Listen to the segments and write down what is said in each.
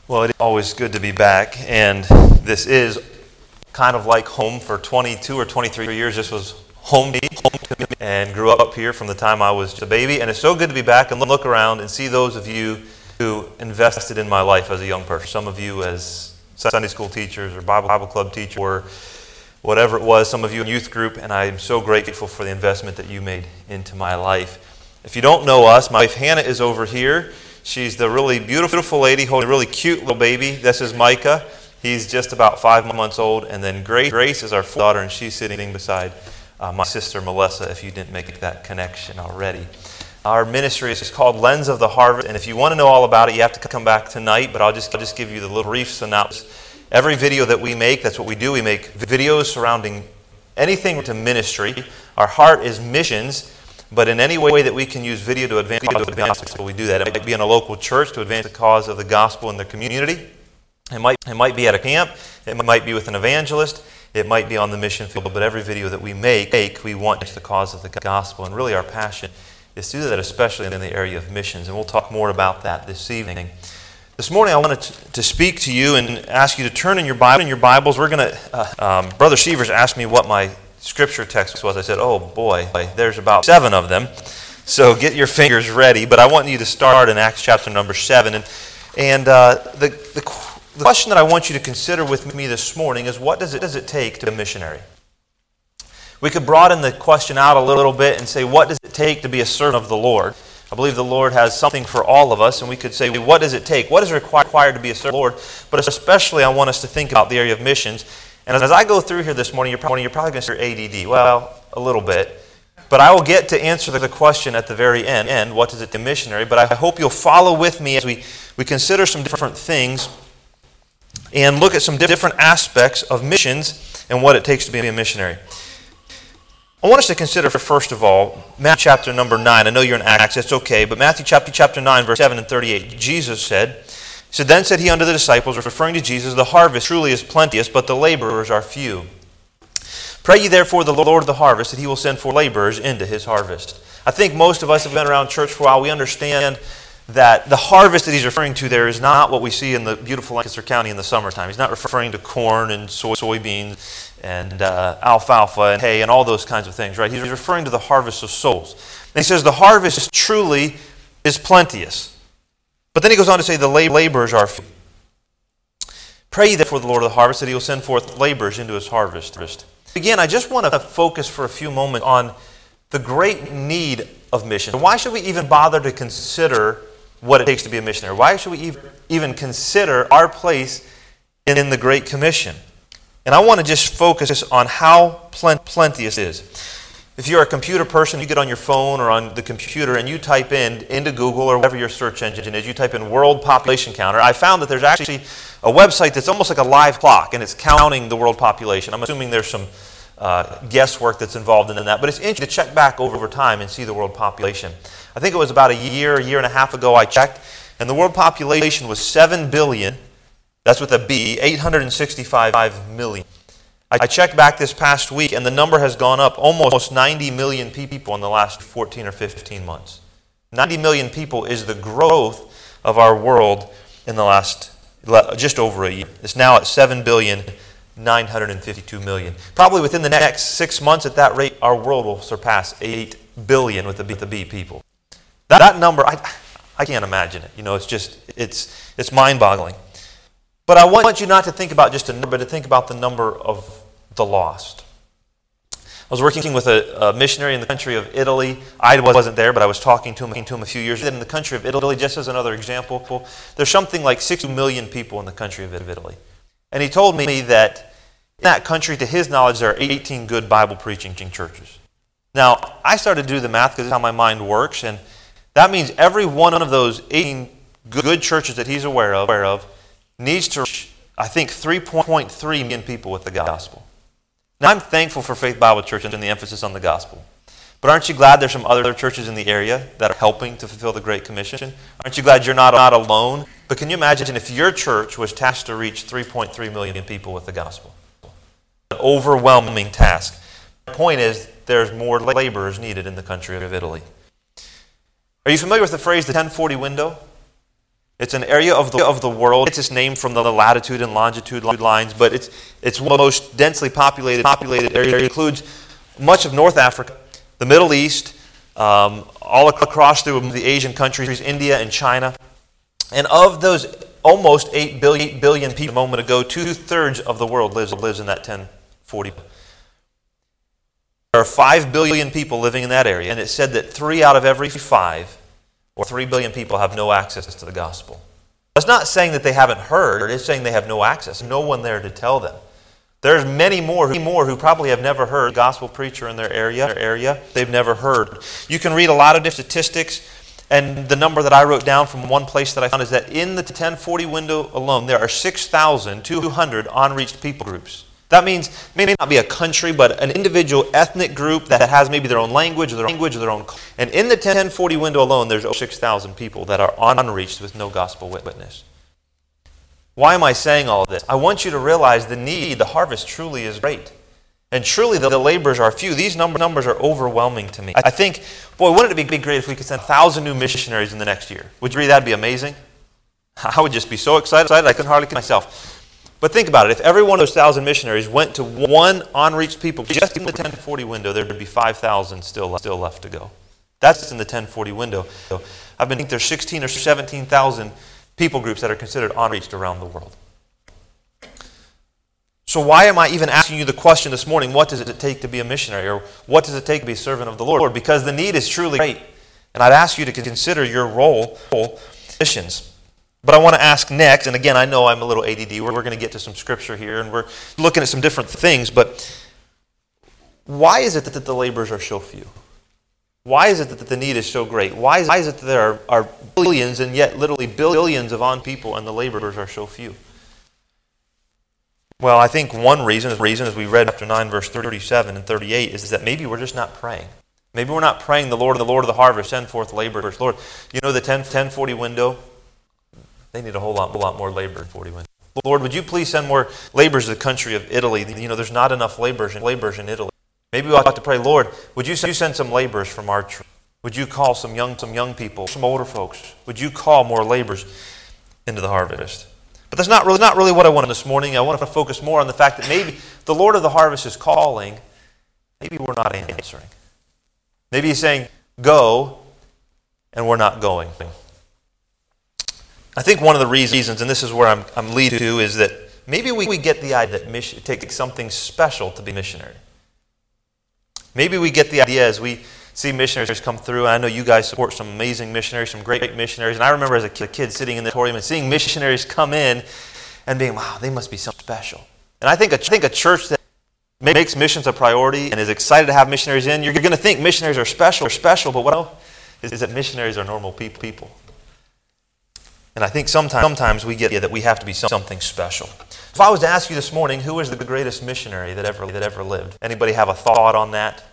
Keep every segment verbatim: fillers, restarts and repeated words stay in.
Well, it's always good to be back, and this is kind of like home. For twenty-two or twenty-three years. This was home to me, and grew up here from the time I was a baby, and it's so good to be back and look around and see those of you who invested in my life as a young person. Some of you as Sunday school teachers or Bible, Bible club teachers or whatever it was, some of you in youth group, and I'm so grateful for the investment that you made into my life. If you don't know us, my wife Hannah is over here. She's the really beautiful lady holding a really cute little baby. This is Micah. He's just about five months old. And then Grace, Grace is our daughter, and she's sitting beside uh, my sister Melissa, if you didn't make that connection already. Our ministry is called Lens of the Harvest, and if you want to know all about it, you have to come back tonight, but I'll just, I'll just give you the little brief synopsis. Every video that we make, that's what we do. We make videos surrounding anything to ministry. Our heart is missions. But in any way that we can use video to advance the gospel, we do that. It might be in a local church to advance the cause of the gospel in the community. It might, it might be at a camp. It might be with an evangelist. It might be on the mission field. But every video that we make, we want the cause of the gospel. And really our passion is to do that, especially in the area of missions. And we'll talk more about that this evening. This morning I wanted to, to speak to you and ask you to turn in your Bible. In your Bibles, we're going to, uh, um, Brother Severs asked me what my scripture text was. I said, oh boy, there's about seven of them. So get your fingers ready. But I want you to start in Acts chapter number seven. And, and uh, the, the, the question that I want you to consider with me this morning is, what does it, does it take to be a missionary? We could broaden the question out a little bit and say, what does it take to be a servant of the Lord? I believe the Lord has something for all of us, and we could say, what does it take? What is required to be a servant of the Lord? But especially I want us to think about the area of missions. And as I go through here this morning, you're probably, you're probably going to say A D D. Well, a little bit. But I will get to answer the question at the very end. end what is it to be a missionary? But I hope you'll follow with me as we, we consider some different things and look at some different aspects of missions and what it takes to be a missionary. I want us to consider, first of all, Matthew chapter number nine. I know you're in Acts, it's okay, but Matthew chapter, chapter nine, verse seven and thirty-eight. Jesus said, So then said he unto the disciples, referring to Jesus, the harvest truly is plenteous, but the laborers are few. Pray ye therefore the Lord of the harvest, that he will send forth laborers into his harvest. I think most of us have been around church for a while. We understand that the harvest that he's referring to there is not what we see in the beautiful Lancaster County in the summertime. He's not referring to corn and soy, soybeans and uh, alfalfa and hay and all those kinds of things, right? He's referring to the harvest of souls. And he says the harvest truly is plenteous. But then he goes on to say the laborers are few. Pray ye therefore the Lord of the harvest that he will send forth laborers into his harvest. Again, I just want to focus for a few moments on the great need of mission. Why should we even bother to consider what it takes to be a missionary? Why should we even consider our place in the Great Commission? And I want to just focus on how plenteous it is. If you're a computer person, you get on your phone or on the computer and you type in into Google or whatever your search engine is, you type in World Population Counter. I found that there's actually a website that's almost like a live clock, and it's counting the world population. I'm assuming there's some uh, guesswork that's involved in that, but it's interesting to check back over time and see the world population. I think it was about a year, a year and a half ago I checked, and the world population was seven billion, that's with a B, eight hundred sixty-five million. I checked back this past week, and the number has gone up almost ninety million people in the last fourteen or fifteen months. ninety million people is the growth of our world in the last just over a year. It's now at seven billion nine hundred fifty-two million. Probably within the next six months at that rate, our world will surpass eight billion with the B, the B people. That, that number, I, I can't imagine it. You know, it's just, it's, it's mind-boggling. But I want you not to think about just a number, but to think about the number of the lost. I was working with a, a missionary in the country of Italy. I wasn't there, but I was talking to him, to him a few years ago. In the country of Italy, just as another example, there's something like six million people in the country of Italy. And he told me that in that country, to his knowledge, there are eighteen good Bible preaching churches. Now, I started to do the math because that's how my mind works, and that means every one of those eighteen good churches that he's aware of, aware of needs to reach, I think, three point three million people with the gospel. Now, I'm thankful for Faith Bible Church and the emphasis on the gospel. But aren't you glad there's some other churches in the area that are helping to fulfill the Great Commission? Aren't you glad you're not, not alone? But can you imagine if your church was tasked to reach three point three million people with the gospel? An overwhelming task. The point is, there's more laborers needed in the country of Italy. Are you familiar with the phrase, the ten forty window? It's an area of the of the world. It's its name from the latitude and longitude lines, but it's it's one of the most densely populated populated area. It includes much of North Africa, the Middle East, um, all across through the Asian countries, India and China. And of those almost eight billion, eight billion people a moment ago, two-thirds of the world lives lives in that ten forty. There are five billion people living in that area, and it's said that three out of every five, or three billion people, have no access to the gospel. It's not saying that they haven't heard, it's saying they have no access, no one there to tell them. There's many more who, more who probably have never heard a gospel preacher in their area, their area. They've never heard. You can read a lot of different statistics, and the number that I wrote down from one place that I found is that in the ten forty window alone, there are six thousand two hundred unreached people groups. That means it may not be a country, but an individual ethnic group that has maybe their own language, or their language, or their own. And in the ten forty window alone, there's over six thousand people that are unreached with no gospel witness. Why am I saying all of this? I want you to realize the need, the harvest truly is great. And truly the, the laborers are few. These number, numbers are overwhelming to me. I think, boy, wouldn't it be great if we could send one thousand new missionaries in the next year? Would you agree that'd be amazing? I would just be so excited. I couldn't hardly keep myself. But think about it. If every one of those one thousand missionaries went to one unreached people, just in the ten forty window, there would be five thousand still, still left to go. That's in the ten forty window. So I've been thinking there's sixteen or seventeen thousand people groups that are considered unreached around the world. So why am I even asking you the question this morning, what does it take to be a missionary? Or what does it take to be a servant of the Lord? Because the need is truly great. And I'd ask you to consider your role in missions. But I want to ask next, and again, I know I'm a little A D D. We're, we're going to get to some scripture here, and we're looking at some different things, but why is it that the laborers are so few? Why is it that the need is so great? Why is, why is it that there are, are billions, and yet literally billions of on people, and the laborers are so few? Well, I think one reason, reason as we read chapter nine, verse thirty-seven and thirty-eight, is that maybe we're just not praying. Maybe we're not praying the Lord, the Lord of the harvest, send forth laborers. Lord, you know the ten forty window? They need a whole lot, a lot more labor in forty window. Lord, would you please send more laborers to the country of Italy? You know, there's not enough laborers in, laborers in Italy. Maybe we ought to pray, Lord, would you send, you send some laborers from our church? Would you call some young, some young people, some older folks? Would you call more laborers into the harvest? But that's not really, not really what I want this morning. I want to focus more on the fact that maybe the Lord of the harvest is calling. Maybe we're not answering. Maybe he's saying, go, and we're not going. I think one of the reasons, and this is where I'm, I'm leading to, is that maybe we, we get the idea that mission, it takes something special to be missionary. Maybe we get the idea as we see missionaries come through, and I know you guys support some amazing missionaries, some great missionaries, and I remember as a kid sitting in the auditorium and seeing missionaries come in and being, wow, they must be something special. And I think a, I think a church that makes missions a priority and is excited to have missionaries in, you're going to think missionaries are special, are special, but what I know is, is that missionaries are normal people. people. And I think sometimes, sometimes we get that we have to be something special. If I was to ask you this morning, who is the greatest missionary that ever that ever lived? Anybody have a thought on that?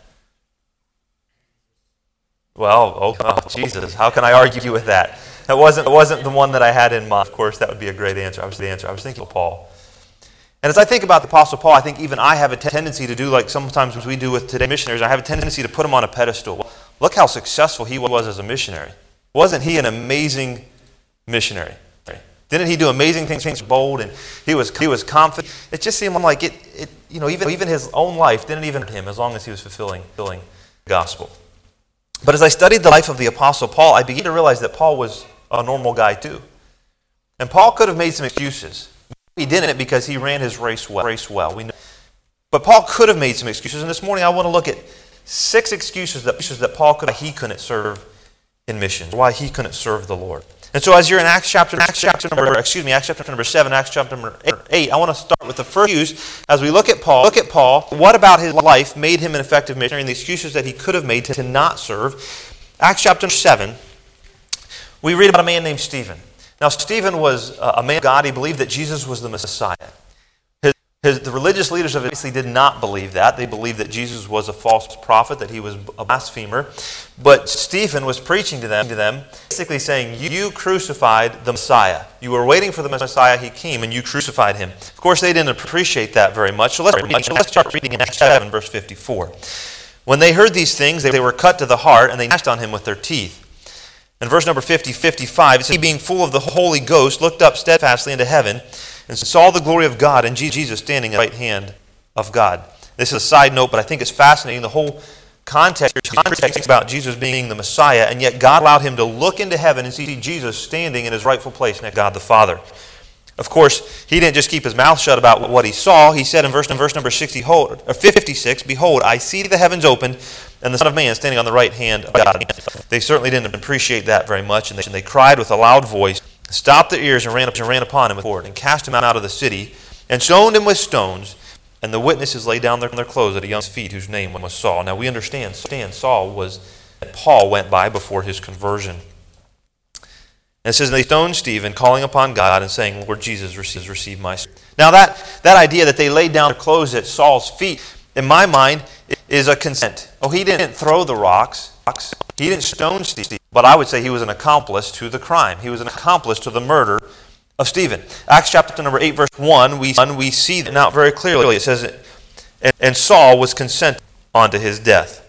Well, oh, oh Jesus, how can I argue with that? That wasn't, it wasn't the one that I had in mind. Of course, that would be a great answer. I was the answer. I was thinking of Paul. And as I think about the Apostle Paul, I think even I have a tendency to do like sometimes we do with today's missionaries. I have a tendency to put him on a pedestal. Look how successful he was as a missionary. Wasn't he an amazing missionary? Didn't he do amazing things, things bold, and he was he was confident? It just seemed like it, it you know, even, even his own life didn't even hurt him as long as he was fulfilling, fulfilling the gospel. But as I studied the life of the Apostle Paul, I began to realize that Paul was a normal guy too. And Paul could have made some excuses. He didn't because he ran his race well. Race well. We know. But Paul could have made some excuses, and this morning I want to look at six excuses that, that Paul could have, he couldn't serve in missions, why he couldn't serve the Lord. And so as you're in Acts chapter, Acts chapter number, excuse me, Acts chapter number seven, Acts chapter number eight, I want to start with the first excuse as we look at Paul. Look at Paul. What about his life made him an effective missionary, and the excuses that he could have made to, to not serve? Acts chapter seven, we read about a man named Stephen. Now Stephen was a man of God. He believed that Jesus was the Messiah. His, his, the religious leaders of it obviously did not believe that. They believed that Jesus was a false prophet, that he was a blasphemer. But Stephen was preaching to them, to them, basically saying, you crucified the Messiah. You were waiting for the Messiah. He came and you crucified him. Of course, they didn't appreciate that very much. So let's, read, let's start reading in Acts seven, verse fifty-four. When they heard these things, they were cut to the heart, and they gnashed on him with their teeth. In verse number fifty, fifty-five, it says, he being full of the Holy Ghost looked up steadfastly into heaven and saw the glory of God and Jesus standing at the right hand of God. This is a side note, but I think it's fascinating. The whole context, context about Jesus being the Messiah, and yet God allowed him to look into heaven and see Jesus standing in his rightful place next to God the Father. Of course, he didn't just keep his mouth shut about what he saw. He said in verse, in verse number sixty, or fifty-six, behold, I see the heavens opened and the Son of Man standing on the right hand of God. They certainly didn't appreciate that very much, and they, and they cried with a loud voice, stopped their ears, and ran up and ran upon him with sword, and cast him out of the city, and stoned him with stones. And the witnesses laid down their, their clothes at a young feet whose name was Saul. Now we understand, Saul was that Paul went by before his conversion. And it says, and they stoned Stephen, calling upon God and saying, Lord Jesus, receive, receive my spirit. Now that, that idea that they laid down their clothes at Saul's feet, in my mind, is a consent. Oh, he didn't throw the rocks. He didn't stone Stephen. But I would say he was an accomplice to the crime. He was an accomplice to the murder of Stephen. Acts chapter number eight, verse one, we, we see that now very clearly. It says, and, and Saul was consented unto his death.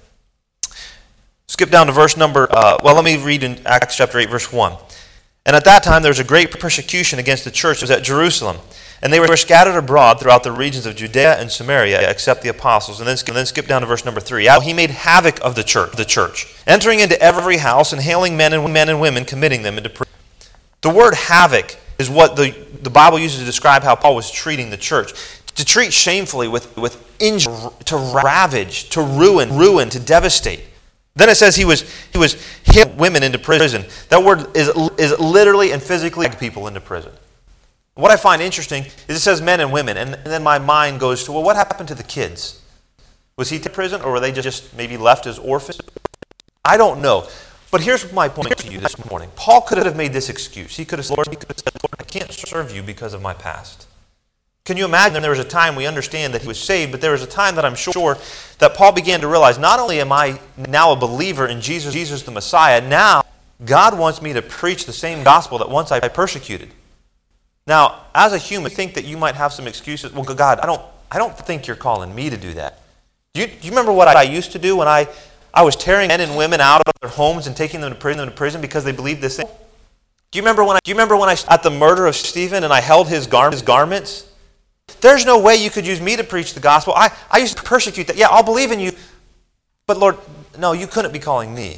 Skip down to verse number, uh, well, let me read in Acts chapter eight, verse one. And at that time there was a great persecution against the church that was at Jerusalem. And they were scattered abroad throughout the regions of Judea and Samaria, except the apostles. And then, and then skip down to verse number three. He made havoc of the church, the church, entering into every house and hailing men and men and women, committing them into prison. The word havoc is what the, the Bible uses to describe how Paul was treating the church. To treat shamefully with, with injury, to ravage, to ruin, ruin, to devastate. Then it says he was he was hailing women into prison. That word is, is literally and physically people into prison. What I find interesting is it says men and women, and, and then my mind goes to, well, what happened to the kids? Was he in prison, or were they just maybe left as orphans? I don't know. But here's my point to you this morning. Paul could have made this excuse. He could have said, Lord, he could have said, Lord, I can't serve you because of my past. Can you imagine there was a time, we understand that he was saved, but there was a time that I'm sure that Paul began to realize, not only am I now a believer in Jesus, Jesus the Messiah, now God wants me to preach the same gospel that once I persecuted. Now, as a human, I think that you might have some excuses. Well, God, I don't I don't think you're calling me to do that. Do you, do you remember what I used to do when I, I was tearing men and women out of their homes and taking them to prison, them to prison because they believed this thing? Do you remember when I do you remember when I at the murder of Stephen and I held his, gar- his garments? There's no way you could use me to preach the gospel. I, I used to persecute that. Yeah, I'll believe in you. But Lord, no, you couldn't be calling me.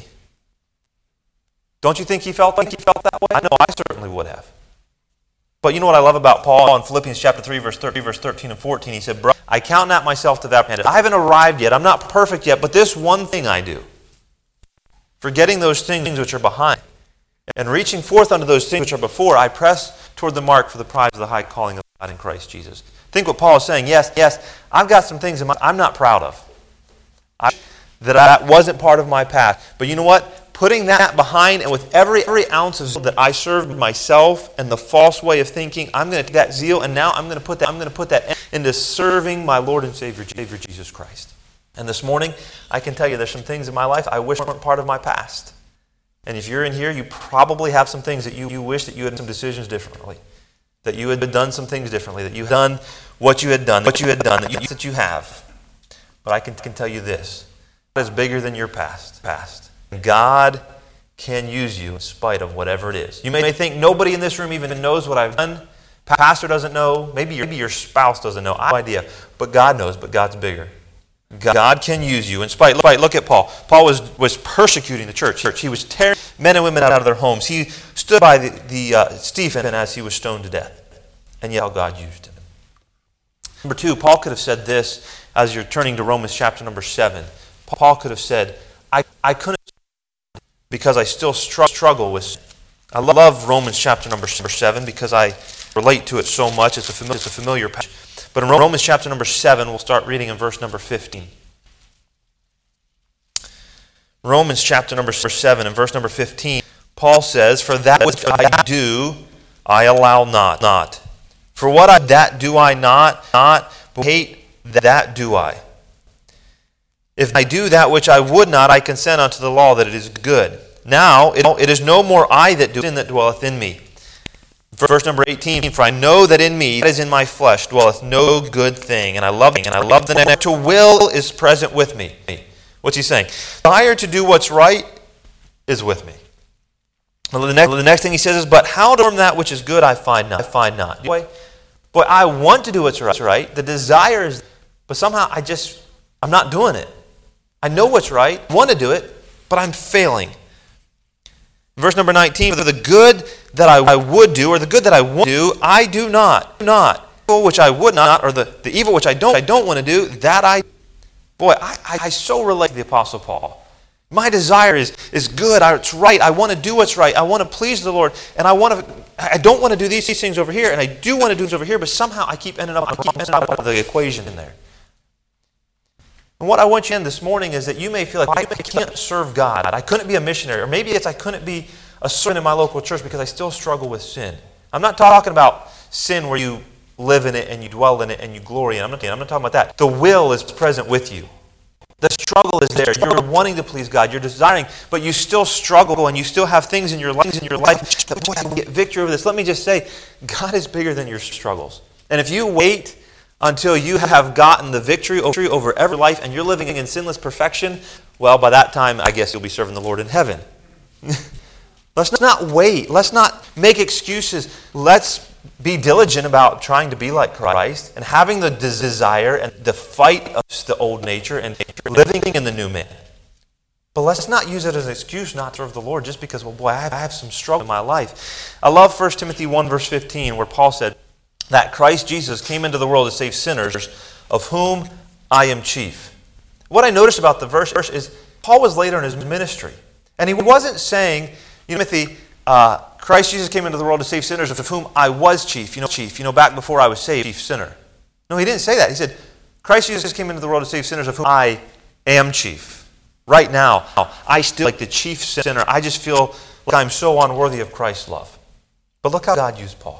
Don't you think he felt like he felt that way? I know I certainly would have. But you know what I love about Paul in Philippians chapter three, verse thirteen, verse thirteen and fourteen? He said, Bro, I count not myself to that. I haven't arrived yet. I'm not perfect yet, but this one thing I do, forgetting those things which are behind, and reaching forth unto those things which are before, I press toward the mark for the prize of the high calling of God in Christ Jesus. Think what Paul is saying. Yes, yes, I've got some things in my, I'm not proud of. I, that that wasn't part of my past. But you know what? Putting that behind, and with every every ounce of zeal that I served myself and the false way of thinking, I'm going to take that zeal, and now I'm going to put that I'm going to put that into serving my Lord and Savior, Savior Jesus Christ. And this morning, I can tell you there's some things in my life I wish weren't part of my past. And if you're in here, you probably have some things that you, you wish that you had some decisions differently, that you had done some things differently, that you had done what you had done, what you had done, that you, that you have. But I can, can tell you this: God is bigger than your past. Past. God can use you in spite of whatever it is. You may think nobody in this room even knows what I've done. Pastor doesn't know. Maybe your, maybe your spouse doesn't know. I have no idea. But God knows, but God's bigger. God can use you in spite. Look, look at Paul. Paul was, was persecuting the church. He was tearing men and women out of their homes. He stood by the, the uh, Stephen as he was stoned to death. And yet God used him. Number two, Paul could have said this as you're turning to Romans chapter number seven. Paul could have said, I, I couldn't because I still struggle with sin. I love Romans chapter number seven because I relate to it so much. It's a familiar, it's a familiar passage. But in Romans chapter number seven, we'll start reading in verse number fifteen. Romans chapter number seven and verse number fifteen, Paul says, For that which I do, I allow not. not. For what I that do I not, not, but hate that do I. If I do that which I would not, I consent unto the law that it is good. Now, it, it is no more I that do sin that dwelleth in me. Verse number eighteen, For I know that in me, that is in my flesh, dwelleth no good thing. And I love and I love the next. To will is present with me. What's he saying? Desire to do what's right is with me. Well, the next, the next thing he says is, but how to perform that which is good I find not. I find not. Boy, boy, I want to do what's right. The desire is, but somehow I just, I'm not doing it. I know what's right, I want to do it, but I'm failing. Verse number nineteen, for the good that I, I would do, or the good that I want to do, I do not. Do not. The evil which I would not, or the, the evil which I don't, I don't want to do, that I, boy, I, I, I so relate to the Apostle Paul. My desire is, is good, I, it's right, I want to do what's right, I want to please the Lord, and I want to, I don't want to do these, these things over here, and I do want to do this over here, but somehow I keep ending up, I keep ending up with the equation in there. And what I want you in this morning is that you may feel like I can't serve God, I couldn't be a missionary, or maybe it's I couldn't be a servant in my local church because I still struggle with sin. I'm not talking about sin where you live in it and you dwell in it and you glory in it. I'm not, I'm not talking about that. The will is present with you. The struggle is there. You're wanting to please God. You're desiring, but you still struggle and you still have things in your life, in your life that, boy, I can get victory over this. Let me just say, God is bigger than your struggles. And if you wait until you have gotten the victory over every life and you're living in sinless perfection, well, by that time, I guess you'll be serving the Lord in heaven. Let's not wait. Let's not make excuses. Let's be diligent about trying to be like Christ and having the desire and the fight of the old nature and living in the new man. But let's not use it as an excuse not to serve the Lord just because, well, boy, I have, I have some struggle in my life. I love First Timothy one, verse fifteen, where Paul said that Christ Jesus came into the world to save sinners, of whom I am chief. What I noticed about the verse is Paul was later in his ministry. And he wasn't saying, you know, Timothy, uh, Christ Jesus came into the world to save sinners, of whom I was chief. You know, chief. You know, back before I was saved, chief sinner. No, he didn't say that. He said, Christ Jesus came into the world to save sinners, of whom I am chief. Right now, I still like the chief sinner. I just feel like I'm so unworthy of Christ's love. But look how God used Paul.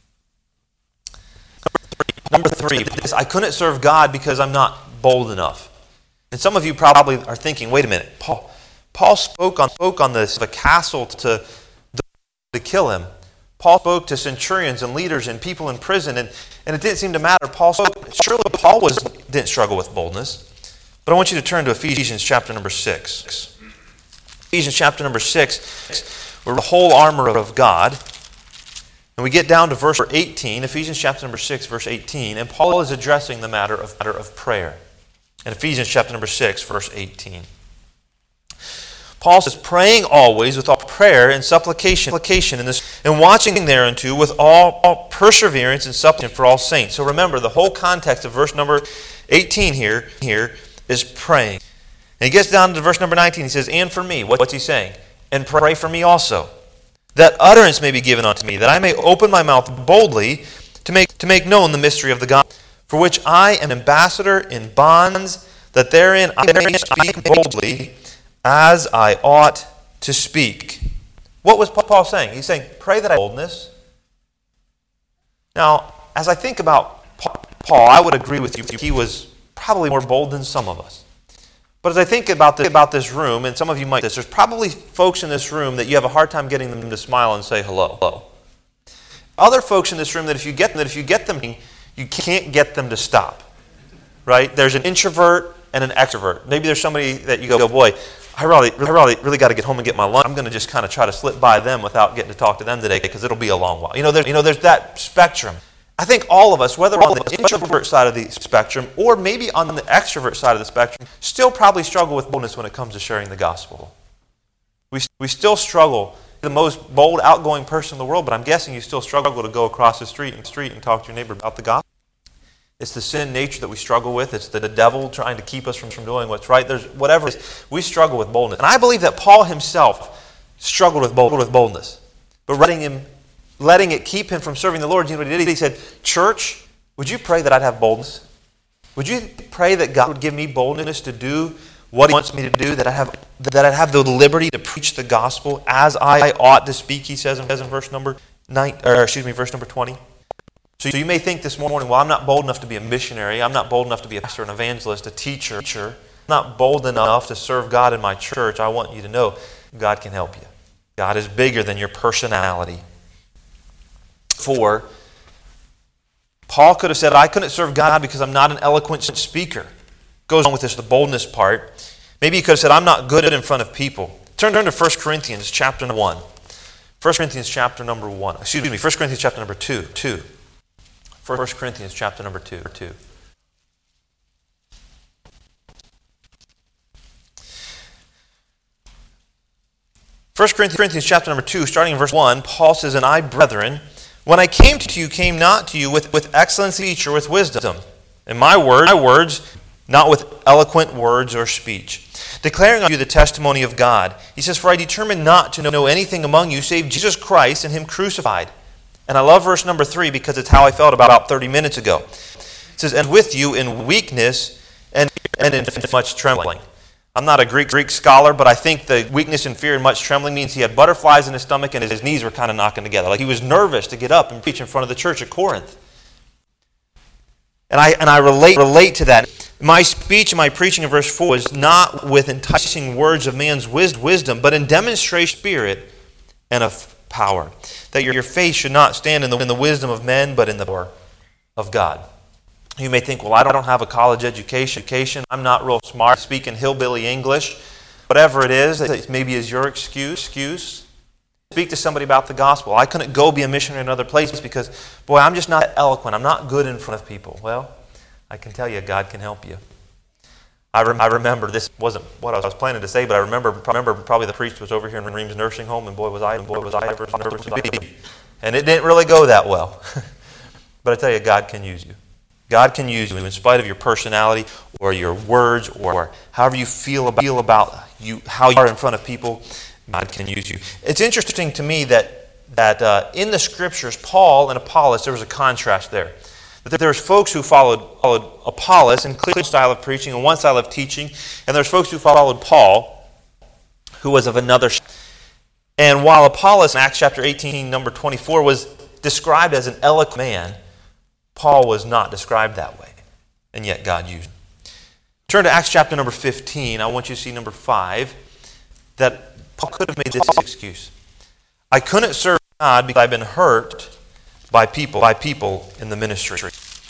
Number three, I couldn't serve God because I'm not bold enough. And some of you probably are thinking, wait a minute, Paul, Paul spoke on spoke on this of a castle to, to kill him. Paul spoke to centurions and leaders and people in prison, and, and it didn't seem to matter. Paul spoke, surely Paul was didn't struggle with boldness. But I want you to turn to Ephesians chapter number six. Ephesians chapter number six, we're the whole armor of God. And we get down to verse eighteen, Ephesians chapter number six, verse eighteen, and Paul is addressing the matter of, matter of prayer. In Ephesians chapter number six, verse eighteen. Paul says, praying always with all prayer and supplication, supplication in this, and watching thereunto with all, all perseverance and supplication for all saints. So remember, the whole context of verse number eighteen here, here is praying. And he gets down to verse number nineteen. He says, and for me, what's he saying? And pray for me also, that utterance may be given unto me, that I may open my mouth boldly to make, to make known the mystery of the gospel, for which I am ambassador in bonds, that therein I may speak boldly as I ought to speak. What was Paul saying? He's saying, pray that I have boldness. Now, as I think about Paul, I would agree with you, he was probably more bold than some of us. But as I think about this, about this room, and some of you might this, there's probably folks in this room that you have a hard time getting them to smile and say hello. hello. Other folks in this room that if you get them, that if you get them, you can't get them to stop. Right? There's an introvert and an extrovert. Maybe there's somebody that you go, boy, I really, I really, really got to get home and get my lunch. I'm going to just kind of try to slip by them without getting to talk to them today because it'll be a long while. You know, there's, you know, there's that spectrum. I think all of us, whether on the introvert side of the spectrum or maybe on the extrovert side of the spectrum, still probably struggle with boldness when it comes to sharing the gospel. We, we still struggle. You're the most bold, outgoing person in the world, but I'm guessing you still struggle to go across the street and street and talk to your neighbor about the gospel. It's the sin nature that we struggle with. It's the devil trying to keep us from, from doing what's right. There's whatever it is, we struggle with boldness. And I believe that Paul himself struggled with, bold, with boldness. But letting him, letting it keep him from serving the Lord, you know what he did? He said, church, would you pray that I'd have boldness? Would you pray that God would give me boldness to do what he wants me to do, that I have that I'd have the liberty to preach the gospel as I ought to speak, he says in, in verse number nine, or excuse me, verse number twenty. So you may think this morning, well, I'm not bold enough to be a missionary. I'm not bold enough to be a pastor, an evangelist, a teacher. I'm not bold enough to serve God in my church. I want you to know God can help you. God is bigger than your personality. Four, Paul could have said, I couldn't serve God because I'm not an eloquent speaker. Goes on with this, the boldness part. Maybe he could have said, I'm not good in front of people. Turn, turn to First Corinthians chapter one. First Corinthians chapter number one. Excuse me, First Corinthians chapter number two. Two. First Corinthians chapter number two. Two. First Corinthians chapter number two, starting in verse one, Paul says, "And I, brethren, when I came to you, came not to you with, with excellent speech or with wisdom, and my words, my words, not with eloquent words or speech, declaring unto you the testimony of God." He says, "For I determined not to know anything among you save Jesus Christ and Him crucified." And I love verse number three because it's how I felt about thirty minutes ago. It says, "And with you in weakness and, and in much trembling." I'm not a Greek Greek scholar, but I think the weakness and fear and much trembling means he had butterflies in his stomach and his knees were kind of knocking together. Like he was nervous to get up and preach in front of the church at Corinth. And I and I relate relate to that. My speech and my preaching in verse four was not with enticing words of man's wisdom, but in demonstration of spirit and of power. That your, your faith should not stand in the, in the wisdom of men, but in the power of God. You may think, well, I don't have a college education. I'm not real smart, speaking hillbilly English. Whatever it is, it maybe is your excuse. excuse. Speak to somebody about the gospel. I couldn't go be a missionary in other places because, boy, I'm just not eloquent. I'm not good in front of people. Well, I can tell you, God can help you. I, rem- I remember, this wasn't what I was planning to say, but I remember remember probably the priest was over here in Reams Nursing Home, and boy was I, and boy was I, and it didn't really go that well. But I tell you, God can use you. God can use you in spite of your personality or your words or however you feel about, feel about you, how you are in front of people. God can use you. It's interesting to me that that uh, in the Scriptures, Paul and Apollos, there was a contrast there. That there was folks who followed, followed Apollos in clear style of preaching and one style of teaching, and there's folks who followed Paul, who was of another. And while Apollos in Acts chapter eighteen, number twenty-four, was described as an eloquent man, Paul was not described that way, and yet God used him. Turn to Acts chapter number fifteen. I want you to see number five, that Paul could have made this excuse. I couldn't serve God because I've been hurt by people, by people in the ministry.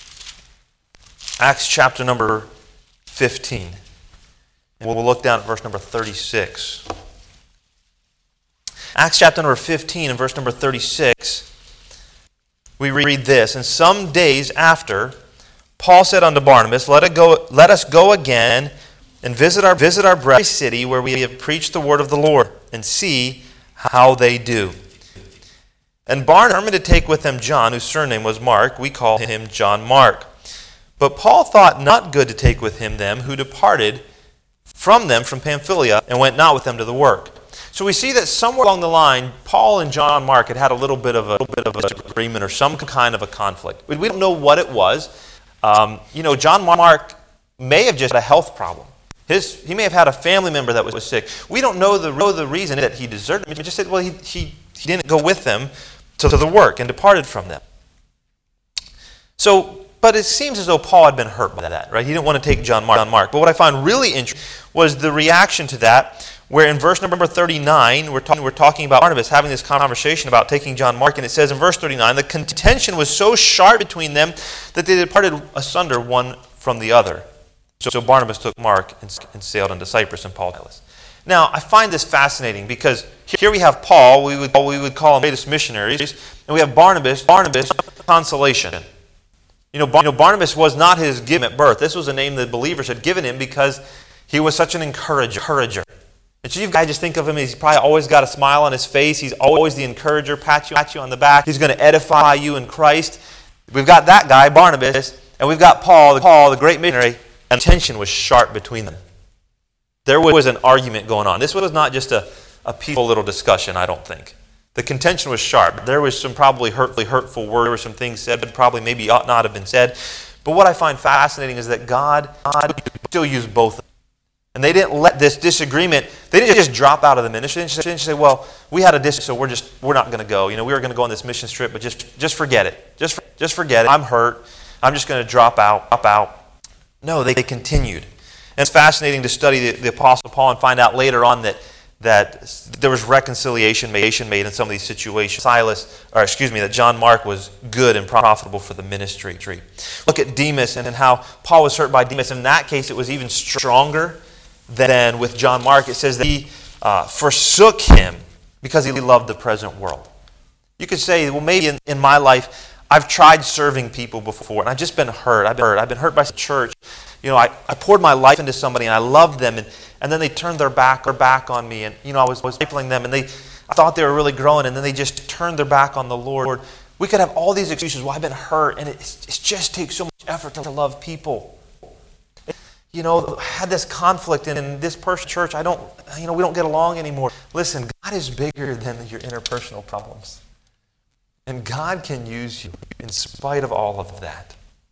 Acts chapter number fifteen. And we'll look down at verse number thirty-six. Acts chapter number fifteen and verse number thirty-six. We read this, "And some days after, Paul said unto Barnabas, Let it go. Let us go again and visit our visit our brethren city where we have preached the word of the Lord, and see how they do. And Barnabas determined to take with them John, whose surname was Mark. We call him John Mark. But Paul thought not good to take with him them who departed from them from Pamphylia, and went not with them to the work." So we see that somewhere along the line, Paul and John Mark had had a little bit of a little bit of a disagreement or some kind of a conflict. We don't know what it was. Um, you know, John Mark may have just had a health problem. His he may have had a family member that was sick. We don't know the know the reason that he deserted. He just said, well, he he he didn't go with them to the work and departed from them. So, but it seems as though Paul had been hurt by that, right? He didn't want to take John Mark. John Mark. But what I found really interesting was the reaction to that, where in verse number thirty-nine, we're talking, we're talking about Barnabas having this conversation about taking John Mark, and it says in verse thirty-nine, the contention was so sharp between them that they departed asunder one from the other. So, so Barnabas took Mark and, and sailed unto Cyprus, and Paul to Silas. Now, I find this fascinating because here we have Paul, we would, we would call him greatest missionaries, and we have Barnabas, Barnabas, consolation. You know, Bar- you know, Barnabas was not his given at birth. This was a name the believers had given him because he was such an encourager. encourager. And so you guys just think of him as he's probably always got a smile on his face. He's always the encourager, pat you, pat you on the back. He's going to edify you in Christ. We've got that guy, Barnabas, and we've got Paul, the, Paul, the great missionary, and tension was sharp between them. There was an argument going on. This was not just a, a peaceful little discussion, I don't think. The contention was sharp. There was some probably hurtful, hurtful words. There were some things said that probably maybe ought not have been said. But what I find fascinating is that God, God still used both of them. And they didn't let this disagreement, they didn't just drop out of the ministry. They didn't just say, well, we had a disagreement, so we're just we're not going to go. You know, we were going to go on this mission trip, but just just forget it. Just just forget it. I'm hurt. I'm just going to drop out, drop out. No, they, they continued. And it's fascinating to study the, the Apostle Paul and find out later on that that there was reconciliation made in some of these situations. Silas, or excuse me, that John Mark was good and profitable for the ministry. Look at Demas and how Paul was hurt by Demas. In that case, it was even stronger than with John Mark. It says that he uh, forsook him because he loved the present world. You could say, well, maybe in, in my life, I've tried serving people before, and I've just been hurt. I've been hurt. I've been hurt by the church. You know, I, I poured my life into somebody, and I loved them, and, and then they turned their back their back on me, and, you know, I was, was discipling them, and they I thought they were really growing, and then they just turned their back on the Lord. We could have all these excuses, well, I've been hurt, and it, it just takes so much effort to love people. You know, I had this conflict in, in this person church. I don't, you know, we don't get along anymore. Listen, God is bigger than your interpersonal problems. And God can use you in spite of all of that.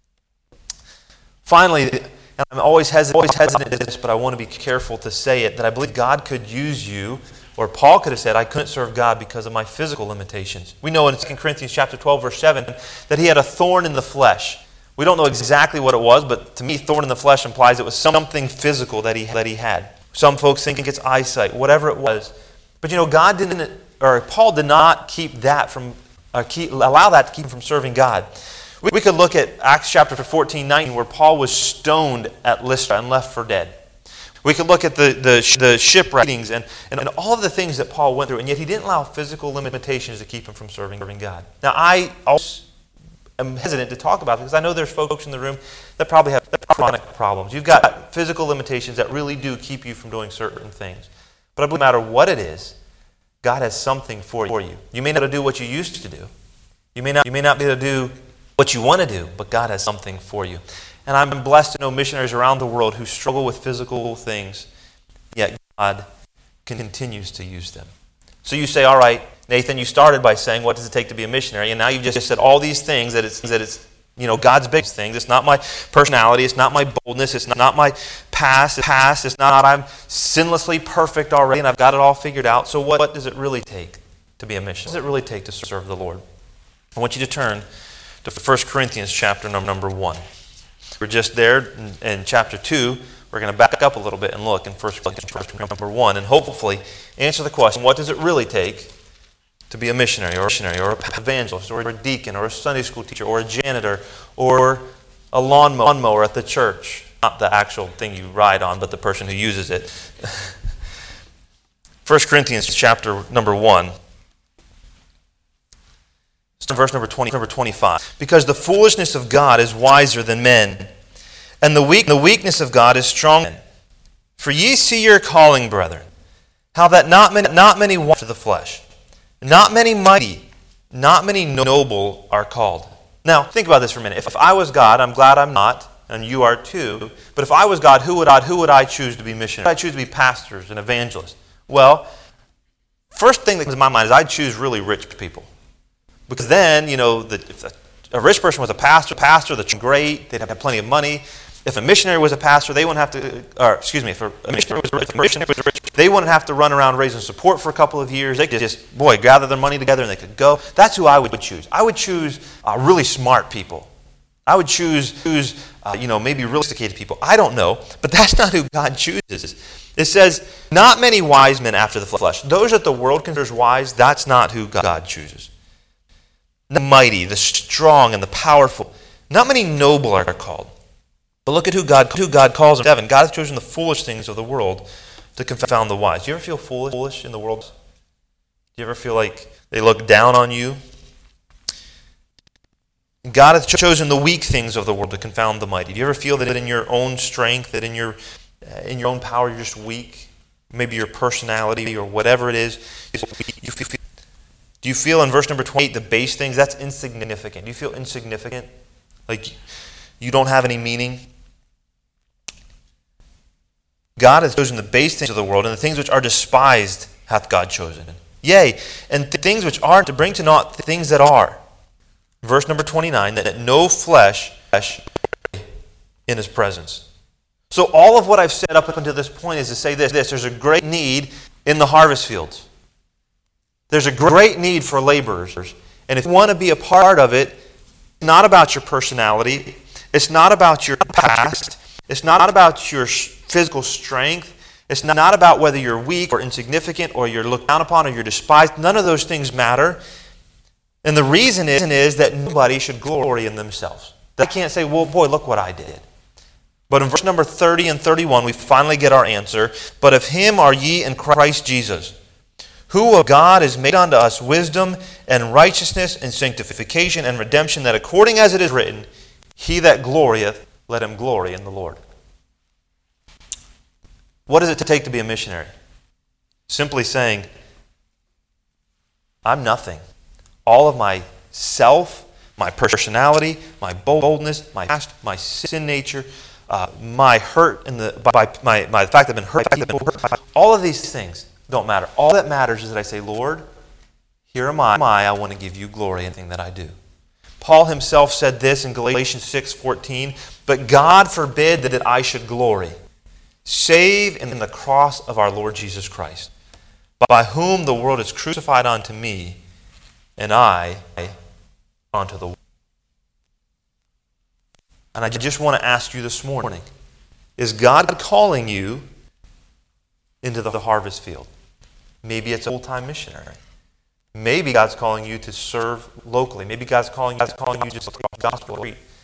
Finally, and I'm always hesitant, always hesitant to this, but I want to be careful to say it, that I believe God could use you, or Paul could have said, I couldn't serve God because of my physical limitations. We know in Second Corinthians chapter twelve, verse seven, that he had a thorn in the flesh. We don't know exactly what it was, but to me, thorn in the flesh implies it was something physical that he, that he had. Some folks think it's eyesight, whatever it was. But you know, God didn't, or Paul did not keep that from Uh, keep, allow that to keep him from serving God. We, we could look at Acts chapter fourteen, nineteen, where Paul was stoned at Lystra and left for dead. We could look at the, the, the shipwreckings and, and, and all of the things that Paul went through, and yet he didn't allow physical limitations to keep him from serving, serving God. Now, I also am hesitant to talk about it because I know there's folks in the room that probably have chronic problems. You've got physical limitations that really do keep you from doing certain things. But I believe no matter what it is, God has something for you. You may not be able to do what you used to do. You may not, you may not be able to do what you want to do, but God has something for you. And I'm blessed to know missionaries around the world who struggle with physical things, yet God continues to use them. So you say, all right, Nathan, you started by saying, what does it take to be a missionary? And now you've just said all these things that it's, that it's you know, God's big things. It's not my personality. It's not my boldness. It's not my past. It's past. It's not I'm sinlessly perfect already and I've got it all figured out. So what, what does it really take to be a missionary? What does it really take to serve the Lord? I want you to turn to First Corinthians chapter number one. We're just there in, in chapter two. We're going to back up a little bit and look in First Corinthians chapter number one and hopefully answer the question, what does it really take to be a missionary or a missionary or an evangelist or a deacon or a Sunday school teacher or a janitor or a lawnmower at the church? Not the actual thing you ride on, but the person who uses it. First Corinthians chapter number one. Verse number twenty, number twenty-five. Because the foolishness of God is wiser than men, and the weak, the weakness of God is stronger than men. For ye see your calling, brethren, how that not many, not many walk to the flesh, not many mighty, not many noble are called. Now, think about this for a minute. If, if I was God, I'm glad I'm not, and you are too. But if I was God, who would I, who would I choose to be missionaries? I'd choose to be pastors and evangelists. Well, first thing that comes to my mind is I'd choose really rich people. Because then, you know, the, if a, a rich person was a pastor, pastor, that's great, they'd have plenty of money. If a missionary was a pastor, they wouldn't have to, or excuse me, if a, a missionary was a, a missionary was a rich, they wouldn't have to run around raising support for a couple of years. They could just, boy, gather their money together and they could go. That's who I would choose. I would choose uh, really smart people. I would choose, choose uh, you know, maybe really sophisticated people. I don't know, but that's not who God chooses. It says, not many wise men after the flesh. Those that the world considers wise, that's not who God chooses. The mighty, the strong, and the powerful. Not many noble are called. But look at who God who God calls them. Seven. God has chosen the foolish things of the world to confound the wise. Do you ever feel foolish, foolish in the world? Do you ever feel like they look down on you? God has chosen the weak things of the world to confound the mighty. Do you ever feel that in your own strength, that in your in your own power, you're just weak? Maybe your personality or whatever it is, you feel. Do you feel in verse number twenty-eight, the base things, that's insignificant? Do you feel insignificant? Like you don't have any meaning? God has chosen the base things of the world, and the things which are despised hath God chosen. Yea, and the things which are to bring to naught the things that are. Verse number twenty-nine, that no flesh in his presence. So all of what I've said up until this point is to say this, this there's a great need in the harvest fields. There's a great need for laborers. And if you want to be a part of it, it's not about your personality. It's not about your past. It's not about your physical strength. It's not about whether you're weak or insignificant or you're looked down upon or you're despised. None of those things matter. And the reason is, is that nobody should glory in themselves. They can't say, well, boy, look what I did. But in verse number thirty and thirty-one, we finally get our answer. But of him are ye in Christ Jesus, who of God is made unto us wisdom and righteousness and sanctification and redemption, that according as it is written, he that glorieth, let him glory in the Lord. What does it take to be a missionary? Simply saying, I'm nothing. All of my self, my personality, my boldness, my past, my sin nature, uh, my hurt, and the by my, my the fact that I've been hurt, I've been hurt, all of these things don't matter. All that matters is that I say, Lord, here am I. I want to give you glory in anything that I do. Paul himself said this in Galatians six fourteen, but God forbid that I should glory, save in the cross of our Lord Jesus Christ, by whom the world is crucified unto me, and I unto the world. And I just want to ask you this morning, is God calling you into the harvest field? Maybe it's a full-time missionary. Maybe God's calling you to serve locally. Maybe God's calling, God's calling you just to preach the gospel.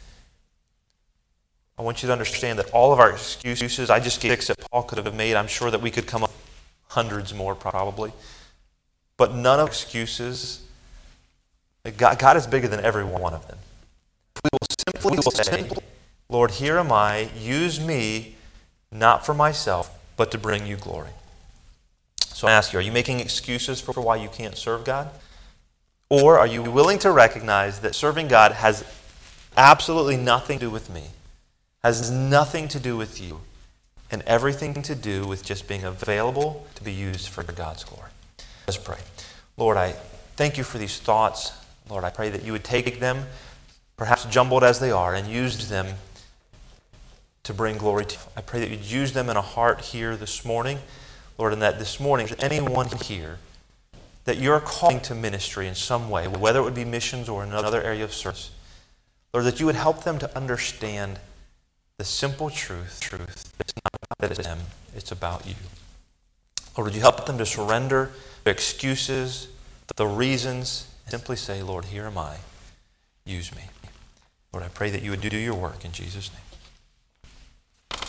I want you to understand that all of our excuses, I just gave six that Paul could have made. I'm sure that we could come up with hundreds more probably. But none of excuses, God, God is bigger than every one of them. We will simply say, Lord, here am I, use me, not for myself, but to bring you glory. So I ask you, are you making excuses for why you can't serve God? Or are you willing to recognize that serving God has absolutely nothing to do with me, has nothing to do with you, and everything to do with just being available to be used for God's glory? Let's pray. Lord, I thank you for these thoughts. Lord, I pray that you would take them, perhaps jumbled as they are, and use them to bring glory to you. I pray that you'd use them in a heart here this morning, Lord, and that this morning, if there's anyone here that you're calling to ministry in some way, whether it would be missions or another area of service, Lord, that you would help them to understand the simple truth, truth. It's not about them, it's about you. Lord, would you help them to surrender their excuses, the reasons, and simply say, Lord, here am I. Use me. Lord, I pray that you would do your work in Jesus' name.